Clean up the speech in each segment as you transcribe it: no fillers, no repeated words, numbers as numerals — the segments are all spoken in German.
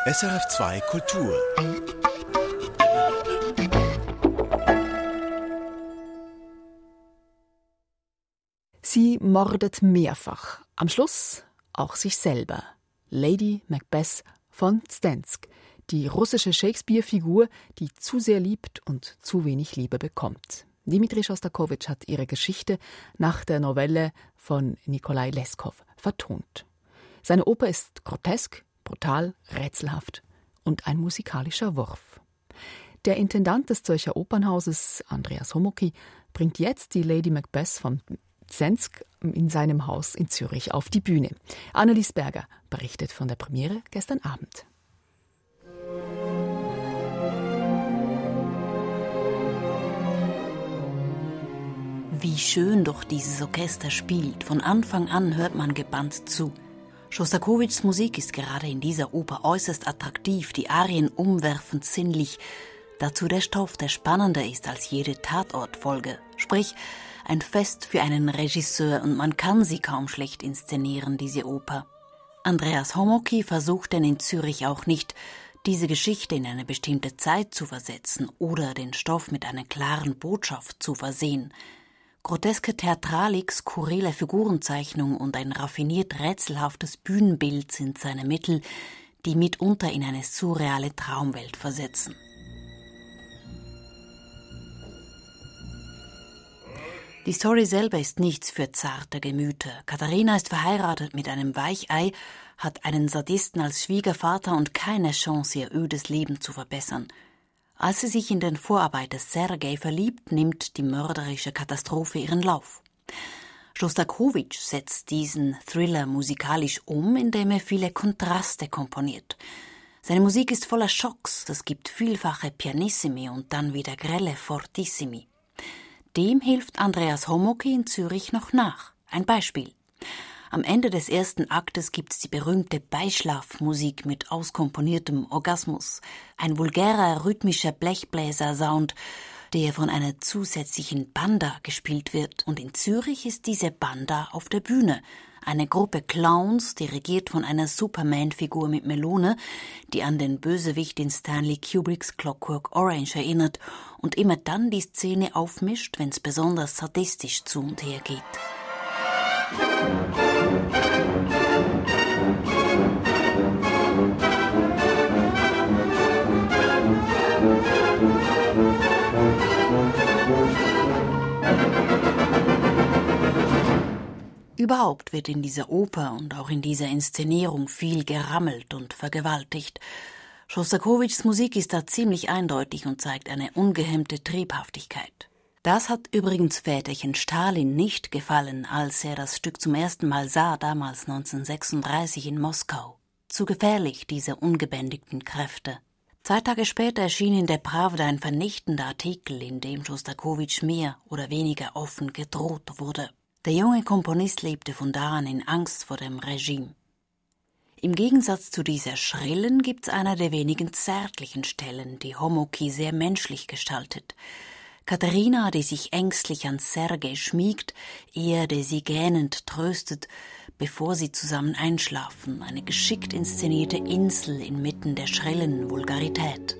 SRF2 Kultur. Sie mordet mehrfach. Am Schluss auch sich selber. Lady Macbeth von Zdensk, die russische Shakespeare-Figur, die zu sehr liebt und zu wenig Liebe bekommt. Dmitri Schostakowitsch hat ihre Geschichte nach der Novelle von Nikolai Leskow vertont. Seine Oper ist grotesk, brutal, rätselhaft und ein musikalischer Wurf. Der Intendant des Zürcher Opernhauses, Andreas Homoky, bringt jetzt die Lady Macbeth von Zdensk in seinem Haus in Zürich auf die Bühne. Annelies Berger berichtet von der Premiere gestern Abend. Wie schön doch dieses Orchester spielt. Von Anfang an hört man gebannt zu. Schostakowitschs Musik ist gerade in dieser Oper äußerst attraktiv, die Arien umwerfend sinnlich. Dazu der Stoff, der spannender ist als jede Tatortfolge. Sprich, ein Fest für einen Regisseur, und man kann sie kaum schlecht inszenieren, diese Oper. Andreas Homoky versucht denn in Zürich auch nicht, diese Geschichte in eine bestimmte Zeit zu versetzen oder den Stoff mit einer klaren Botschaft zu versehen. Groteske Theatralik, skurrile Figurenzeichnung und ein raffiniert rätselhaftes Bühnenbild sind seine Mittel, die mitunter in eine surreale Traumwelt versetzen. Die Story selber ist nichts für zarte Gemüter. Katharina ist verheiratet mit einem Weichei, hat einen Sadisten als Schwiegervater und keine Chance, ihr ödes Leben zu verbessern. Als sie sich in den Vorarbeiter Sergei verliebt, nimmt die mörderische Katastrophe ihren Lauf. Schostakowitsch setzt diesen Thriller musikalisch um, indem er viele Kontraste komponiert. Seine Musik ist voller Schocks, es gibt vielfache Pianissimi und dann wieder grelle Fortissimi. Dem hilft Andreas Homoky in Zürich noch nach. Ein Beispiel. Am Ende des ersten Aktes gibt's die berühmte Beischlafmusik mit auskomponiertem Orgasmus. Ein vulgärer, rhythmischer Blechbläser-Sound, der von einer zusätzlichen Banda gespielt wird. Und in Zürich ist diese Banda auf der Bühne. Eine Gruppe Clowns, dirigiert von einer Superman-Figur mit Melone, die an den Bösewicht in Stanley Kubricks Clockwork Orange erinnert und immer dann die Szene aufmischt, wenn's besonders sadistisch zu und her geht. Überhaupt wird in dieser Oper und auch in dieser Inszenierung viel gerammelt und vergewaltigt. Schostakowitschs Musik ist da ziemlich eindeutig und zeigt eine ungehemmte Triebhaftigkeit. Das hat übrigens Väterchen Stalin nicht gefallen, als er das Stück zum ersten Mal sah, damals 1936 in Moskau. Zu gefährlich, diese ungebändigten Kräfte. 2 Tage später erschien in der Pravda ein vernichtender Artikel, in dem Schostakowitsch mehr oder weniger offen gedroht wurde. Der junge Komponist lebte von da an in Angst vor dem Regime. Im Gegensatz zu dieser schrillen gibt's einer der wenigen zärtlichen Stellen, die Homoky sehr menschlich gestaltet. Katharina, die sich ängstlich an Sergei schmiegt, er, der sie gähnend tröstet, bevor sie zusammen einschlafen, eine geschickt inszenierte Insel inmitten der schrillen Vulgarität.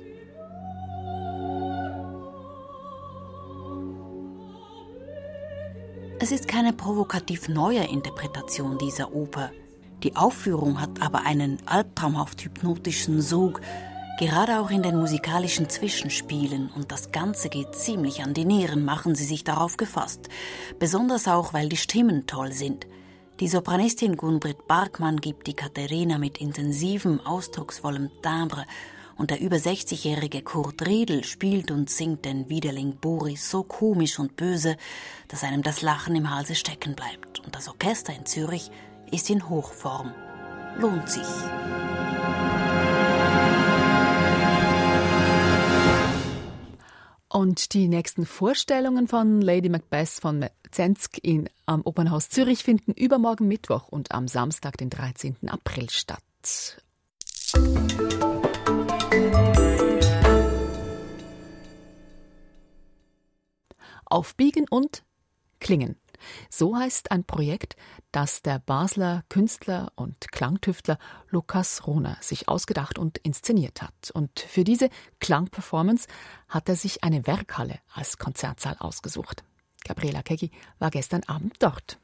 Es ist keine provokativ neue Interpretation dieser Oper. Die Aufführung hat aber einen albtraumhaft hypnotischen Sog, gerade auch in den musikalischen Zwischenspielen, und das Ganze geht ziemlich an die Nieren, machen Sie sich darauf gefasst. Besonders auch, weil die Stimmen toll sind. Die Sopranistin Gunbritt Barkmann gibt die Katharina mit intensivem, ausdrucksvollem Timbre, und der über 60-jährige Kurt Riedl spielt und singt den Widerling Boris so komisch und böse, dass einem das Lachen im Halse stecken bleibt. Und das Orchester in Zürich ist in Hochform. Lohnt sich. Und die nächsten Vorstellungen von Lady Macbeth von Zdensk am Opernhaus Zürich finden übermorgen Mittwoch und am Samstag, den 13. April statt. Aufbiegen und klingen. So heißt ein Projekt, das der Basler Künstler und Klangtüftler Lukas Rohner sich ausgedacht und inszeniert hat. Und für diese Klangperformance hat er sich eine Werkhalle als Konzertsaal ausgesucht. Gabriela Keggi war gestern Abend dort.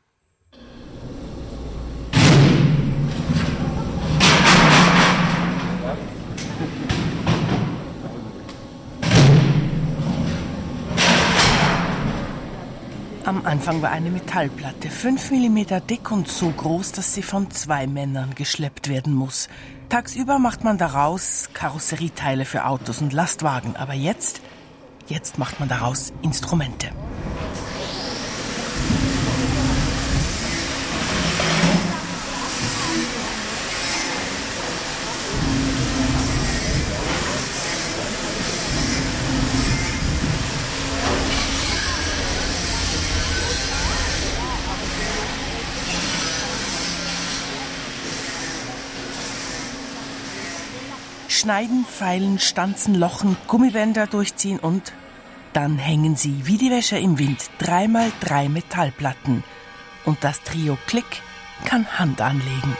Am Anfang war eine Metallplatte, 5 mm dick und so groß, dass sie von 2 Männern geschleppt werden muss. Tagsüber macht man daraus Karosserieteile für Autos und Lastwagen, aber jetzt macht man daraus Instrumente. Schneiden, feilen, stanzen, lochen, Gummibänder durchziehen und dann hängen sie wie die Wäsche im Wind 3x3 Metallplatten. Und das Trio Klick kann Hand anlegen.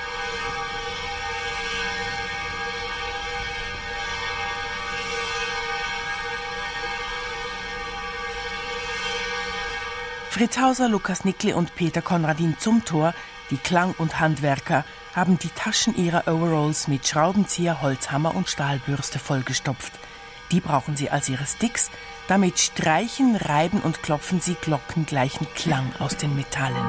Fritz Hauser, Lukas Nickli und Peter Konradin Zumthor, die Klang- und Handwerker, haben die Taschen ihrer Overalls mit Schraubenzieher, Holzhammer und Stahlbürste vollgestopft. Die brauchen sie als ihre Sticks. Damit streichen, reiben und klopfen sie glockengleichen Klang aus den Metallen.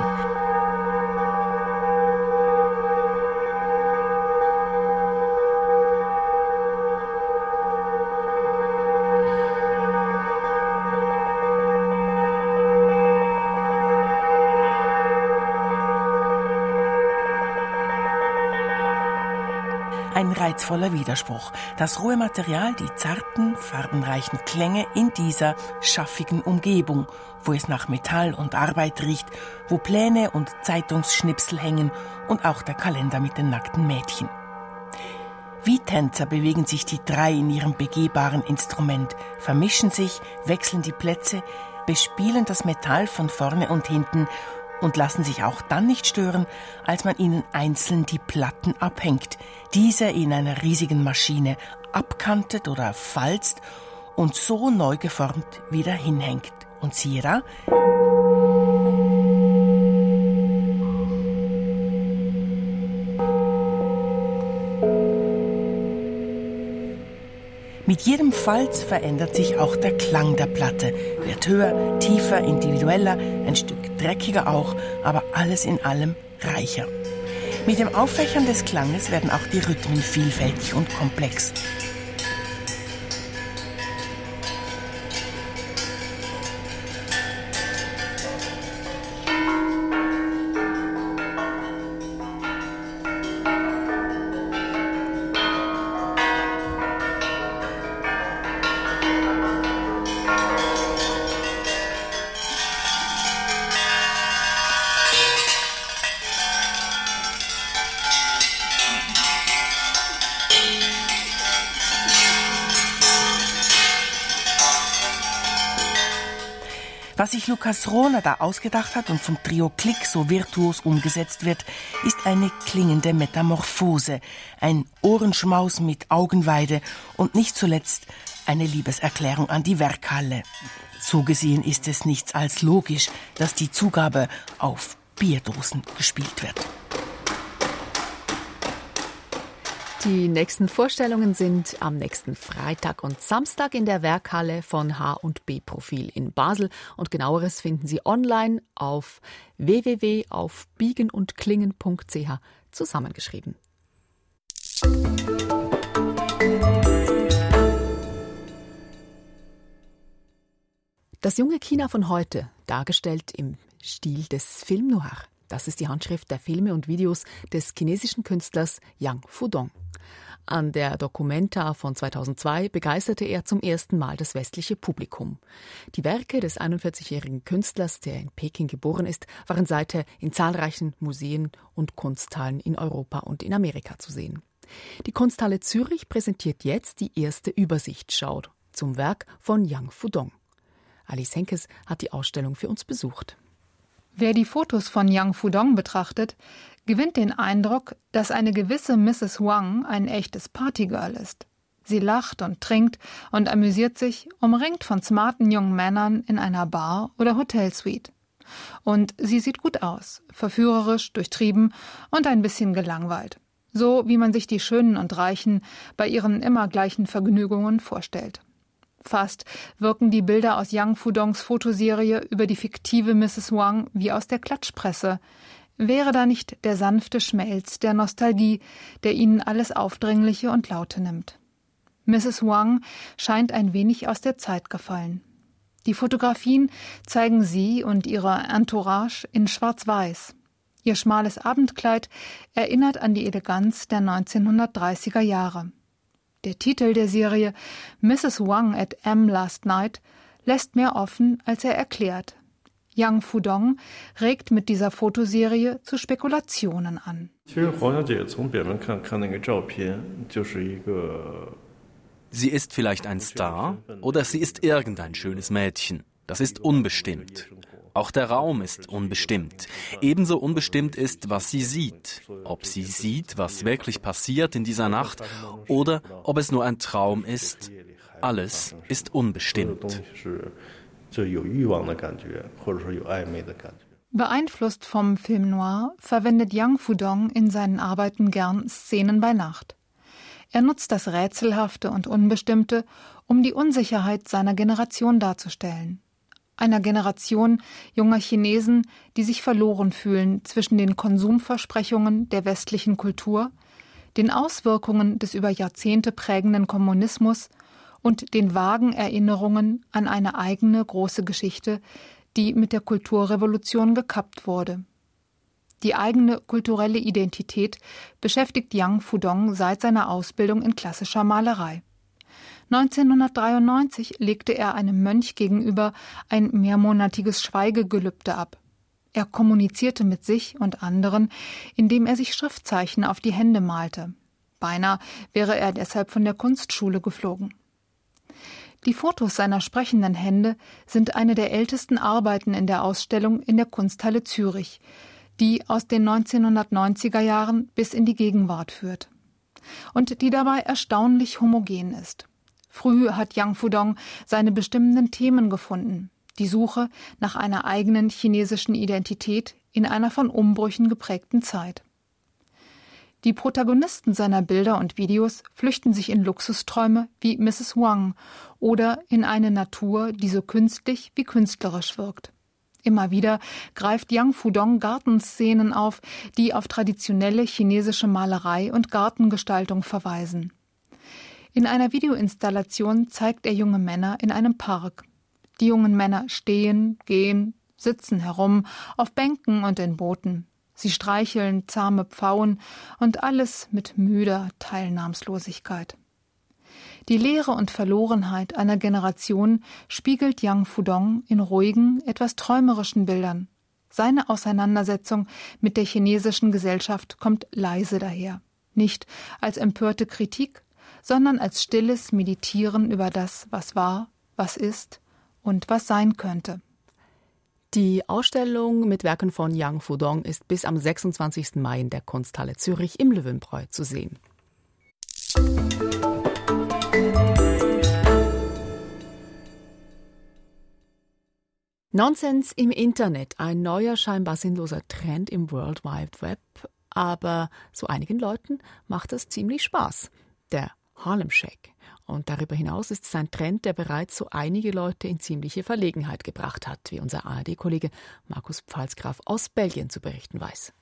Ein reizvoller Widerspruch. Das rohe Material, die zarten, farbenreichen Klänge in dieser schaffigen Umgebung, wo es nach Metall und Arbeit riecht, wo Pläne und Zeitungsschnipsel hängen und auch der Kalender mit den nackten Mädchen. Wie Tänzer bewegen sich die 3 in ihrem begehbaren Instrument, vermischen sich, wechseln die Plätze, bespielen das Metall von vorne und hinten und lassen sich auch dann nicht stören, als man ihnen einzeln die Platten abhängt, diese in einer riesigen Maschine abkantet oder falzt und so neu geformt wieder hinhängt. Und siehe da, mit jedem Falz verändert sich auch der Klang der Platte. Wird höher, tiefer, individueller, ein Stück dreckiger auch, aber alles in allem reicher. Mit dem Auffächern des Klanges werden auch die Rhythmen vielfältig und komplex. Was sich Lukas Rohner da ausgedacht hat und vom Trio Klick so virtuos umgesetzt wird, ist eine klingende Metamorphose, ein Ohrenschmaus mit Augenweide und nicht zuletzt eine Liebeserklärung an die Werkhalle. So gesehen ist es nichts als logisch, dass die Zugabe auf Bierdosen gespielt wird. Die nächsten Vorstellungen sind am nächsten Freitag und Samstag in der Werkhalle von H&B Profil in Basel. Und Genaueres finden Sie online auf www.biegenundklingen.ch zusammengeschrieben. Das junge China von heute, dargestellt im Stil des Film Noir. Das ist die Handschrift der Filme und Videos des chinesischen Künstlers Yang Fudong. An der Documenta von 2002 begeisterte er zum ersten Mal das westliche Publikum. Die Werke des 41-jährigen Künstlers, der in Peking geboren ist, waren seither in zahlreichen Museen und Kunsthallen in Europa und in Amerika zu sehen. Die Kunsthalle Zürich präsentiert jetzt die erste Übersichtsschau zum Werk von Yang Fudong. Alice Henkes hat die Ausstellung für uns besucht. Wer die Fotos von Yang Fudong betrachtet, gewinnt den Eindruck, dass eine gewisse Mrs. Wang ein echtes Partygirl ist. Sie lacht und trinkt und amüsiert sich, umringt von smarten jungen Männern in einer Bar oder Hotelsuite. Und sie sieht gut aus, verführerisch, durchtrieben und ein bisschen gelangweilt. So wie man sich die Schönen und Reichen bei ihren immer gleichen Vergnügungen vorstellt. Fast wirken die Bilder aus Yang Fudongs Fotoserie über die fiktive Mrs. Wang wie aus der Klatschpresse. Wäre da nicht der sanfte Schmelz der Nostalgie, der ihnen alles Aufdringliche und Laute nimmt. Mrs. Wang scheint ein wenig aus der Zeit gefallen. Die Fotografien zeigen sie und ihre Entourage in Schwarz-Weiß. Ihr schmales Abendkleid erinnert an die Eleganz der 1930er Jahre. Der Titel der Serie Mrs. Wang at M Last Night lässt mehr offen, als er erklärt. Yang Fudong regt mit dieser Fotoserie zu Spekulationen an. Sie ist vielleicht ein Star oder sie ist irgendein schönes Mädchen. Das ist unbestimmt. Auch der Raum ist unbestimmt. Ebenso unbestimmt ist, was sie sieht. Ob sie sieht, was wirklich passiert in dieser Nacht oder ob es nur ein Traum ist. Alles ist unbestimmt. Beeinflusst vom Film Noir verwendet Yang Fudong in seinen Arbeiten gern Szenen bei Nacht. Er nutzt das Rätselhafte und Unbestimmte, um die Unsicherheit seiner Generation darzustellen. Einer Generation junger Chinesen, die sich verloren fühlen zwischen den Konsumversprechungen der westlichen Kultur, den Auswirkungen des über Jahrzehnte prägenden Kommunismus und den vagen Erinnerungen an eine eigene große Geschichte, die mit der Kulturrevolution gekappt wurde. Die eigene kulturelle Identität beschäftigt Yang Fudong seit seiner Ausbildung in klassischer Malerei. 1993 legte er einem Mönch gegenüber ein mehrmonatiges Schweigegelübde ab. Er kommunizierte mit sich und anderen, indem er sich Schriftzeichen auf die Hände malte. Beinahe wäre er deshalb von der Kunstschule geflogen. Die Fotos seiner sprechenden Hände sind eine der ältesten Arbeiten in der Ausstellung in der Kunsthalle Zürich, die aus den 1990er Jahren bis in die Gegenwart führt. Und die dabei erstaunlich homogen ist. Früh hat Yang Fudong seine bestimmenden Themen gefunden. Die Suche nach einer eigenen chinesischen Identität in einer von Umbrüchen geprägten Zeit. Die Protagonisten seiner Bilder und Videos flüchten sich in Luxusträume wie Mrs. Wang oder in eine Natur, die so künstlich wie künstlerisch wirkt. Immer wieder greift Yang Fudong Gartenszenen auf, die auf traditionelle chinesische Malerei und Gartengestaltung verweisen. In einer Videoinstallation zeigt er junge Männer in einem Park. Die jungen Männer stehen, gehen, sitzen herum, auf Bänken und in Booten. Sie streicheln zahme Pfauen und alles mit müder Teilnahmslosigkeit. Die Leere und Verlorenheit einer Generation spiegelt Yang Fudong in ruhigen, etwas träumerischen Bildern. Seine Auseinandersetzung mit der chinesischen Gesellschaft kommt leise daher. Nicht als empörte Kritik, sondern als stilles Meditieren über das, was war, was ist und was sein könnte. Die Ausstellung mit Werken von Yang Fudong ist bis am 26. Mai in der Kunsthalle Zürich im Löwenbräu zu sehen. Nonsens im Internet, ein neuer, scheinbar sinnloser Trend im World Wide Web, aber so einigen Leuten macht das ziemlich Spaß. Der Harlem Shake. Und darüber hinaus ist es ein Trend, der bereits so einige Leute in ziemliche Verlegenheit gebracht hat, wie unser ARD-Kollege Markus Pfalzgraf aus Belgien zu berichten weiß.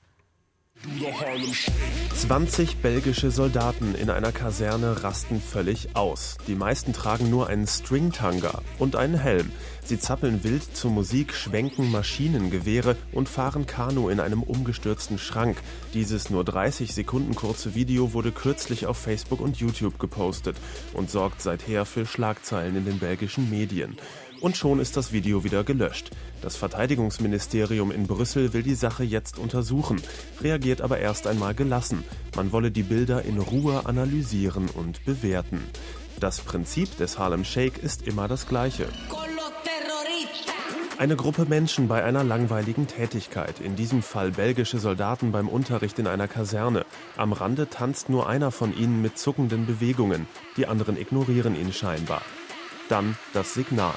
20 belgische Soldaten in einer Kaserne rasten völlig aus. Die meisten tragen nur einen Stringtanga und einen Helm. Sie zappeln wild zur Musik, schwenken Maschinengewehre und fahren Kanu in einem umgestürzten Schrank. Dieses nur 30 Sekunden kurze Video wurde kürzlich auf Facebook und YouTube gepostet und sorgt seither für Schlagzeilen in den belgischen Medien. Und schon ist das Video wieder gelöscht. Das Verteidigungsministerium in Brüssel will die Sache jetzt untersuchen, reagiert aber erst einmal gelassen. Man wolle die Bilder in Ruhe analysieren und bewerten. Das Prinzip des Harlem Shake ist immer das gleiche. Eine Gruppe Menschen bei einer langweiligen Tätigkeit, in diesem Fall belgische Soldaten beim Unterricht in einer Kaserne. Am Rande tanzt nur einer von ihnen mit zuckenden Bewegungen, die anderen ignorieren ihn scheinbar. Dann das Signal.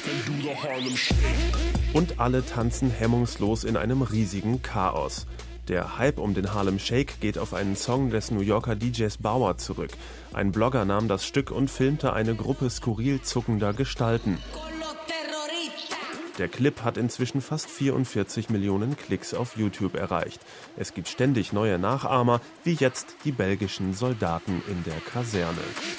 Und alle tanzen hemmungslos in einem riesigen Chaos. Der Hype um den Harlem Shake geht auf einen Song des New Yorker DJs Bauer zurück. Ein Blogger nahm das Stück und filmte eine Gruppe skurril zuckender Gestalten. Der Clip hat inzwischen fast 44 Millionen Klicks auf YouTube erreicht. Es gibt ständig neue Nachahmer, wie jetzt die belgischen Soldaten in der Kaserne.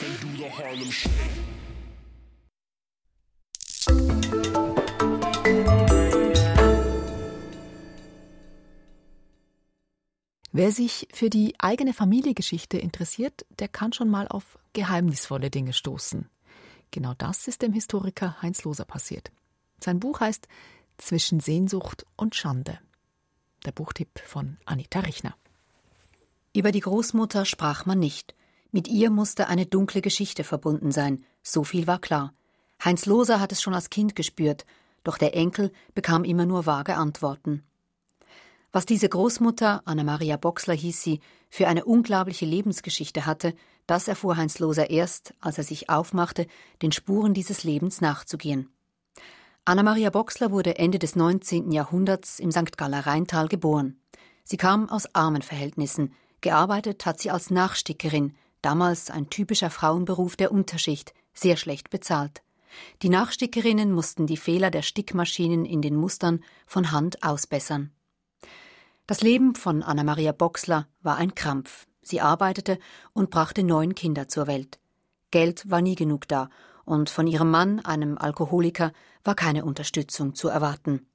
Wer sich für die eigene Familiengeschichte interessiert, der kann schon mal auf geheimnisvolle Dinge stoßen. Genau das ist dem Historiker Heinz Loser passiert. Sein Buch heißt »Zwischen Sehnsucht und Schande«. Der Buchtipp von Anita Richner. Über die Großmutter sprach man nicht. Mit ihr musste eine dunkle Geschichte verbunden sein. So viel war klar. Heinz Loser hat es schon als Kind gespürt, doch der Enkel bekam immer nur vage Antworten. Was diese Großmutter, Anna-Maria Boxler hieß sie, für eine unglaubliche Lebensgeschichte hatte, das erfuhr Heinz Loser erst, als er sich aufmachte, den Spuren dieses Lebens nachzugehen. Anna-Maria Boxler wurde Ende des 19. Jahrhunderts im St. Galler Rheintal geboren. Sie kam aus armen Verhältnissen. Gearbeitet hat sie als Nachstickerin, damals ein typischer Frauenberuf der Unterschicht, sehr schlecht bezahlt. Die Nachstickerinnen mussten die Fehler der Stickmaschinen in den Mustern von Hand ausbessern. Das Leben von Anna-Maria Boxler war ein Krampf. Sie arbeitete und brachte 9 Kinder zur Welt. Geld war nie genug da und von ihrem Mann, einem Alkoholiker, war keine Unterstützung zu erwarten.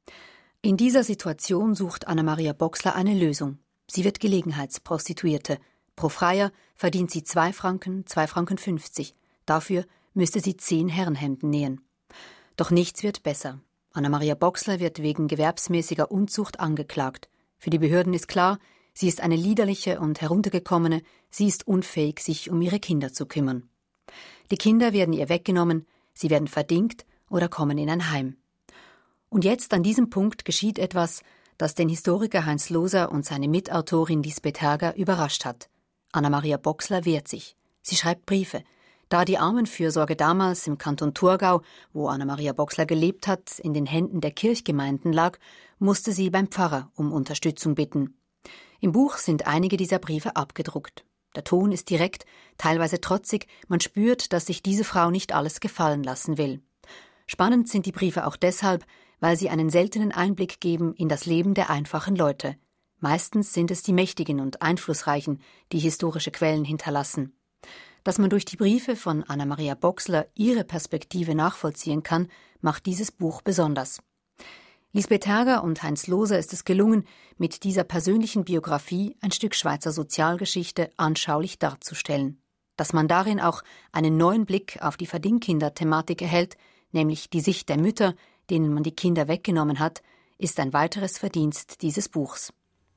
In dieser Situation sucht Anna-Maria Boxler eine Lösung. Sie wird Gelegenheitsprostituierte. Pro Freier verdient sie 2 Franken, 2,50 Franken. Dafür müsste sie 10 Herrenhemden nähen. Doch nichts wird besser. Anna-Maria Boxler wird wegen gewerbsmäßiger Unzucht angeklagt. Für die Behörden ist klar, sie ist eine liederliche und heruntergekommene, sie ist unfähig, sich um ihre Kinder zu kümmern. Die Kinder werden ihr weggenommen, sie werden verdingt oder kommen in ein Heim. Und jetzt an diesem Punkt geschieht etwas, das den Historiker Heinz Loser und seine Mitautorin Lisbeth Herger überrascht hat. Anna-Maria Boxler wehrt sich. Sie schreibt Briefe. Da die Armenfürsorge damals im Kanton Thurgau, wo Anna-Maria Boxler gelebt hat, in den Händen der Kirchgemeinden lag, musste sie beim Pfarrer um Unterstützung bitten. Im Buch sind einige dieser Briefe abgedruckt. Der Ton ist direkt, teilweise trotzig, man spürt, dass sich diese Frau nicht alles gefallen lassen will. Spannend sind die Briefe auch deshalb, weil sie einen seltenen Einblick geben in das Leben der einfachen Leute. Meistens sind es die Mächtigen und Einflussreichen, die historische Quellen hinterlassen. Dass man durch die Briefe von Anna-Maria Boxler ihre Perspektive nachvollziehen kann, macht dieses Buch besonders. Lisbeth Herger und Heinz Loser ist es gelungen, mit dieser persönlichen Biografie ein Stück Schweizer Sozialgeschichte anschaulich darzustellen. Dass man darin auch einen neuen Blick auf die Verdingkinder-Thematik erhält, nämlich die Sicht der Mütter, denen man die Kinder weggenommen hat, ist ein weiteres Verdienst dieses Buchs.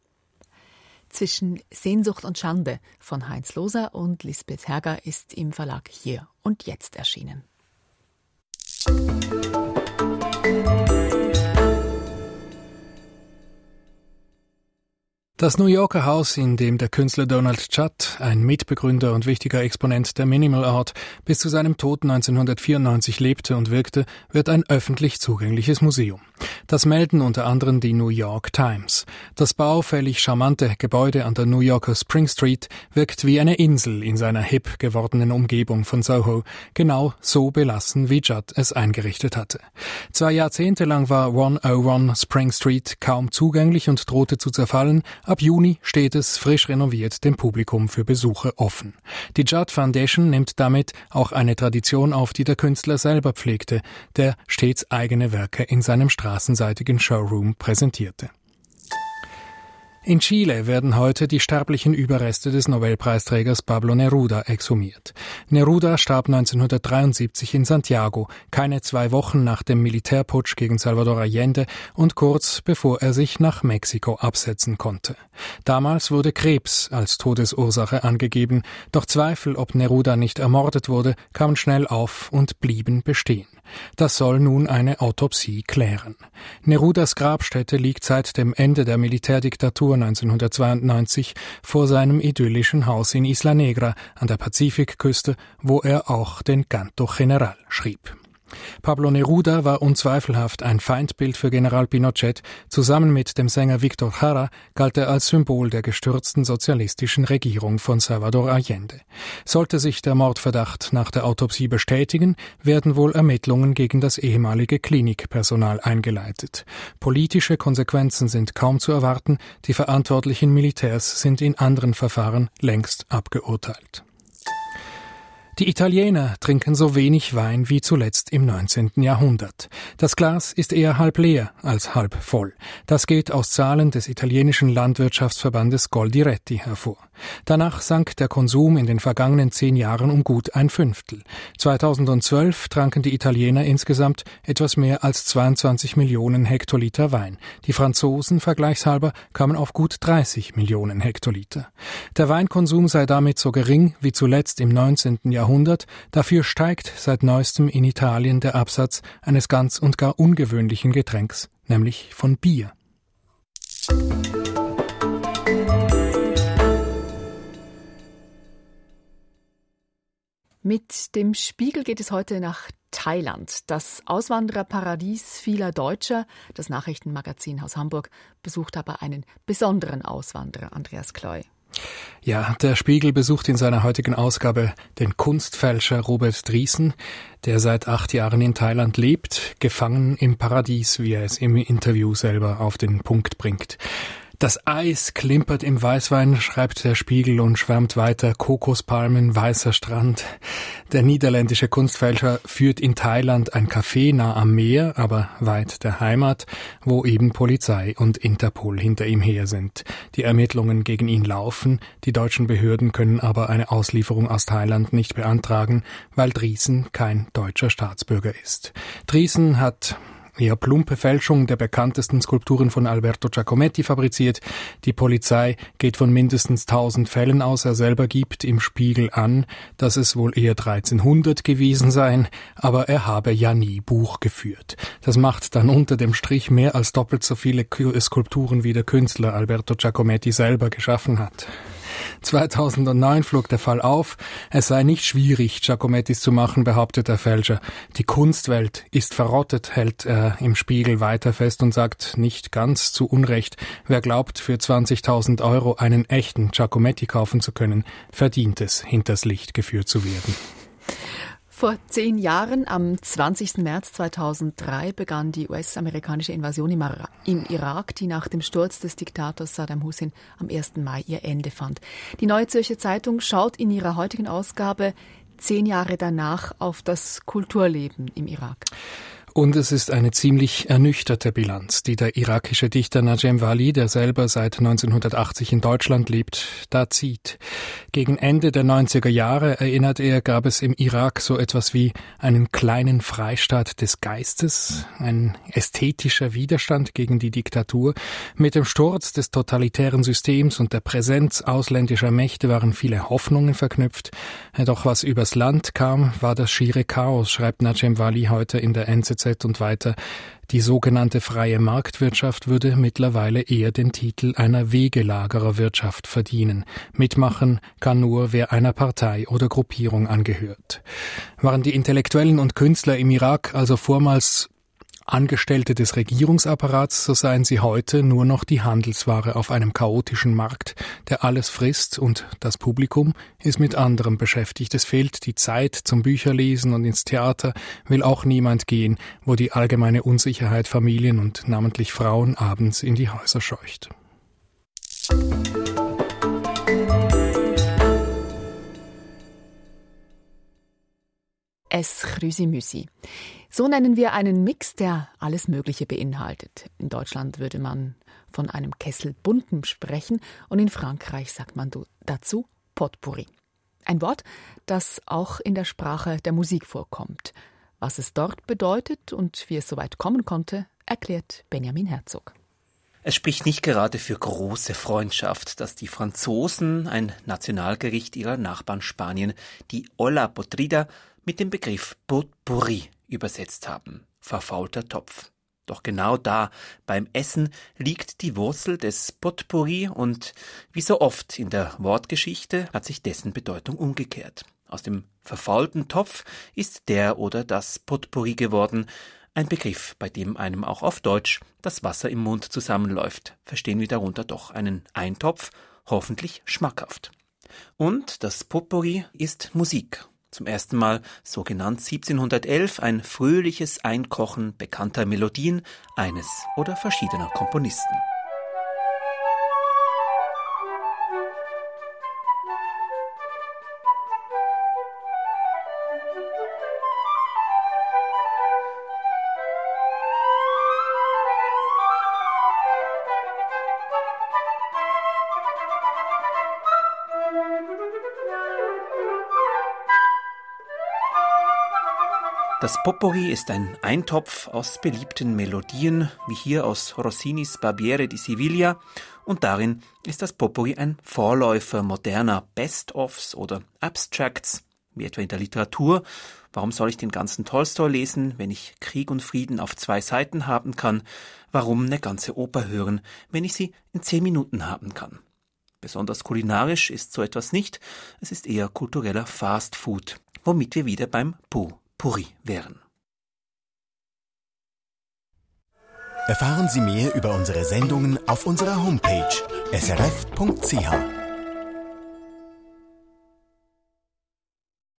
Zwischen Sehnsucht und Schande von Heinz Loser und Lisbeth Herger ist im Verlag Hier und Jetzt erschienen. Das New Yorker Haus, in dem der Künstler Donald Judd, ein Mitbegründer und wichtiger Exponent der Minimal Art, bis zu seinem Tod 1994 lebte und wirkte, wird ein öffentlich zugängliches Museum. Das melden unter anderem die New York Times. Das baufällig charmante Gebäude an der New Yorker Spring Street wirkt wie eine Insel in seiner hip gewordenen Umgebung von Soho, genau so belassen, wie Judd es eingerichtet hatte. 2 Jahrzehnte lang war 101 Spring Street kaum zugänglich und drohte zu zerfallen. Ab Juni steht es, frisch renoviert, dem Publikum für Besuche offen. Die Judd Foundation nimmt damit auch eine Tradition auf, die der Künstler selber pflegte, der stets eigene Werke in seinem straßenseitigen Showroom präsentierte. In Chile werden heute die sterblichen Überreste des Nobelpreisträgers Pablo Neruda exhumiert. Neruda starb 1973 in Santiago, keine 2 Wochen nach dem Militärputsch gegen Salvador Allende und kurz bevor er sich nach Mexiko absetzen konnte. Damals wurde Krebs als Todesursache angegeben, doch Zweifel, ob Neruda nicht ermordet wurde, kamen schnell auf und blieben bestehen. Das soll nun eine Autopsie klären. Nerudas Grabstätte liegt seit dem Ende der Militärdiktatur 1992 vor seinem idyllischen Haus in Isla Negra an der Pazifikküste, wo er auch den Canto General schrieb. Pablo Neruda war unzweifelhaft ein Feindbild für General Pinochet. Zusammen mit dem Sänger Victor Jara galt er als Symbol der gestürzten sozialistischen Regierung von Salvador Allende. Sollte sich der Mordverdacht nach der Autopsie bestätigen, werden wohl Ermittlungen gegen das ehemalige Klinikpersonal eingeleitet. Politische Konsequenzen sind kaum zu erwarten. Die verantwortlichen Militärs sind in anderen Verfahren längst abgeurteilt. Die Italiener trinken so wenig Wein wie zuletzt im 19. Jahrhundert. Das Glas ist eher halb leer als halb voll. Das geht aus Zahlen des italienischen Landwirtschaftsverbandes Coldiretti hervor. Danach sank der Konsum in den vergangenen 10 Jahren um gut 1/5. 2012 tranken die Italiener insgesamt etwas mehr als 22 Millionen Hektoliter Wein. Die Franzosen, vergleichshalber, kamen auf gut 30 Millionen Hektoliter. Der Weinkonsum sei damit so gering wie zuletzt im 19. Jahrhundert. Dafür steigt seit neuestem in Italien der Absatz eines ganz und gar ungewöhnlichen Getränks, nämlich von Bier. Mit dem Spiegel geht es heute nach Thailand, das Auswandererparadies vieler Deutscher. Das Nachrichtenmagazin aus Hamburg besucht aber einen besonderen Auswanderer, Andreas Kloy. Ja, der Spiegel besucht in seiner heutigen Ausgabe den Kunstfälscher Robert Driessen, der seit 8 Jahren in Thailand lebt, gefangen im Paradies, wie er es im Interview selber auf den Punkt bringt. Das Eis klimpert im Weißwein, schreibt der Spiegel und schwärmt weiter. Kokospalmen, weißer Strand. Der niederländische Kunstfälscher führt in Thailand ein Café nah am Meer, aber weit der Heimat, wo eben Polizei und Interpol hinter ihm her sind. Die Ermittlungen gegen ihn laufen. Die deutschen Behörden können aber eine Auslieferung aus Thailand nicht beantragen, weil Driessen kein deutscher Staatsbürger ist. Driessen hat eher plumpe Fälschung der bekanntesten Skulpturen von Alberto Giacometti fabriziert. Die Polizei geht von mindestens 1000 Fällen aus. Er selber gibt im Spiegel an, dass es wohl eher 1300 gewesen seien, aber er habe ja nie Buch geführt. Das macht dann unter dem Strich mehr als doppelt so viele Skulpturen wie der Künstler Alberto Giacometti selber geschaffen hat. 2009 flog der Fall auf. Es sei nicht schwierig, Giacomettis zu machen, behauptet der Fälscher. Die Kunstwelt ist verrottet, hält er im Spiegel weiter fest und sagt nicht ganz zu Unrecht, wer glaubt, für 20.000 € einen echten Giacometti kaufen zu können, verdient es, hinters Licht geführt zu werden. Vor 10 Jahren, am 20. März 2003, begann die US-amerikanische Invasion im Irak, die nach dem Sturz des Diktators Saddam Hussein am 1. Mai ihr Ende fand. Die Neue Zürcher Zeitung schaut in ihrer heutigen Ausgabe 10 Jahre danach auf das Kulturleben im Irak. Und es ist eine ziemlich ernüchterte Bilanz, die der irakische Dichter Najem Wali, der selber seit 1980 in Deutschland lebt, da zieht. Gegen Ende der 90er Jahre, erinnert er, gab es im Irak so etwas wie einen kleinen Freistaat des Geistes, ein ästhetischer Widerstand gegen die Diktatur. Mit dem Sturz des totalitären Systems und der Präsenz ausländischer Mächte waren viele Hoffnungen verknüpft. Doch was übers Land kam, war das schiere Chaos, schreibt Najem Wali heute in der NZZ und weiter. Die sogenannte freie Marktwirtschaft würde mittlerweile eher den Titel einer Wegelagererwirtschaft verdienen. Mitmachen kann nur, wer einer Partei oder Gruppierung angehört. Waren die Intellektuellen und Künstler im Irak also vormals Angestellte des Regierungsapparats, so seien sie heute nur noch die Handelsware auf einem chaotischen Markt, der alles frisst, und das Publikum ist mit anderem beschäftigt. Es fehlt die Zeit zum Bücherlesen und ins Theater will auch niemand gehen, wo die allgemeine Unsicherheit Familien und namentlich Frauen abends in die Häuser scheucht. Es Chrüsi-Müsi. So nennen wir einen Mix, der alles Mögliche beinhaltet. In Deutschland würde man von einem Kessel Buntem sprechen und in Frankreich sagt man dazu Potpourri. Ein Wort, das auch in der Sprache der Musik vorkommt. Was es dort bedeutet und wie es so weit kommen konnte, erklärt Benjamin Herzog. Es spricht nicht gerade für große Freundschaft, dass die Franzosen ein Nationalgericht ihrer Nachbarn Spanien, die Olla Podrida, mit dem Begriff Potpourri übersetzt haben, verfaulter Topf. Doch genau da, beim Essen, liegt die Wurzel des Potpourri und wie so oft in der Wortgeschichte hat sich dessen Bedeutung umgekehrt. Aus dem verfaulten Topf ist der oder das Potpourri geworden, ein Begriff, bei dem einem auch auf Deutsch das Wasser im Mund zusammenläuft. Verstehen wir darunter doch einen Eintopf, hoffentlich schmackhaft. Und das Potpourri ist Musik. Zum ersten Mal, so genannt 1711, ein fröhliches Einkochen bekannter Melodien eines oder verschiedener Komponisten. Das Potpourri ist ein Eintopf aus beliebten Melodien, wie hier aus Rossinis Barbiere di Siviglia, und darin ist das Potpourri ein Vorläufer moderner Best-ofs oder Abstracts, wie etwa in der Literatur. Warum soll ich den ganzen Tolstoi lesen, wenn ich Krieg und Frieden auf 2 Seiten haben kann? Warum eine ganze Oper hören, wenn ich sie in 10 Minuten haben kann? Besonders kulinarisch ist so etwas nicht, es ist eher kultureller Fast Food, womit wir wieder beim Potpourri wären. Erfahren Sie mehr über unsere Sendungen auf unserer Homepage srf.ch.